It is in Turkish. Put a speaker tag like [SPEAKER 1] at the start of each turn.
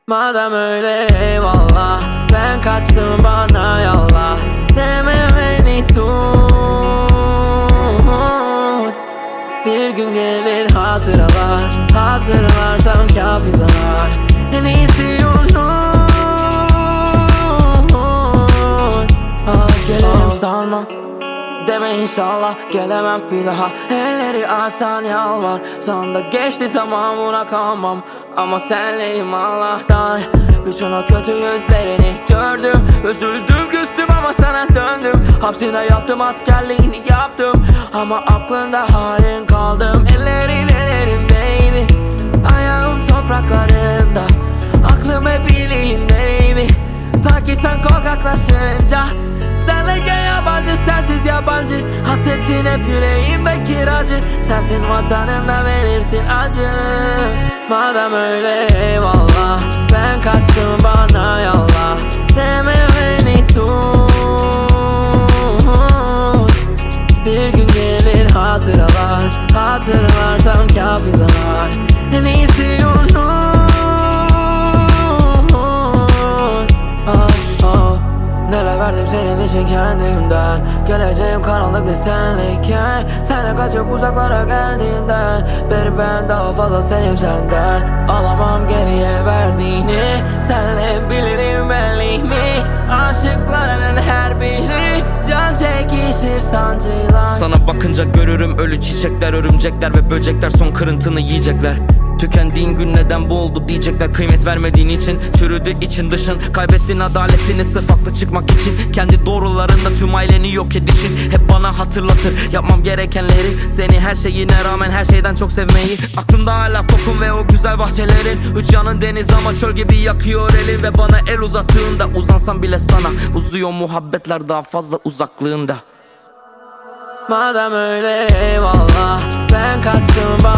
[SPEAKER 1] Madem öyle eyvallah, ben kaçtım bana yallah. Deme beni tut. Bir gün gelir hatıralar, hatırlarsam kafi zarar. En iyisi unut. Gelirim sanma, deme inşallah gelemem bir daha. Elleri atan yalvar, sonunda geçti zaman, buna kalmam. Ama senleyim Allah'tan. Bütün o kötü yüzlerini gördüm, üzüldüm küstüm ama sana döndüm. Hapsine yattım, askerliğini yaptım ama aklında halin kaldım. Ellerin ellerimdeydi, ayağım topraklarında, aklım hep iyiliğindeydi. Ta ki sen korkaklaşınca, senleyken yabancı, sensiz yabancı. Hasretin hep yüreğimde kiracı. Sensin vatanımda verirsin acı. Madem öyle eyvallah, ben kaçtım bana yallah. Deme beni tut. Bir gün gelir hatıralar, hatırlarsam kafi zarar. En iyisi unut. Neler verdim senin için kendimden. Geleceğim karanlıktı senleyken, senle kaçıp uzaklara geldiğimden beri ben daha fazla sevdim senden. Alamam geriye verdiğini, senle bilirim belli mi? Aşıkların her biri can çekişir sancıyla.
[SPEAKER 2] Sana bakınca görürüm ölü çiçekler, örümcekler ve böcekler son kırıntını yiyecekler. Tükendiğin gün neden bu oldu diyecekler. Kıymet vermediğin için çürüdü için dışın. Kaybettin adaletini sırf haklı çıkmak için. Kendi doğrularında tüm aileni yok edişin hep bana hatırlatır yapmam gerekenleri. Seni her şeyine rağmen her şeyden çok sevmeyi. Aklımda hala kokun ve o güzel bahçelerin. Üç yanın deniz ama çöl gibi yakıyor elin. Ve bana el uzattığında uzansam bile sana uzuyor muhabbetler daha fazla uzaklığında.
[SPEAKER 1] Madem öyle eyvallah, ben kaçtım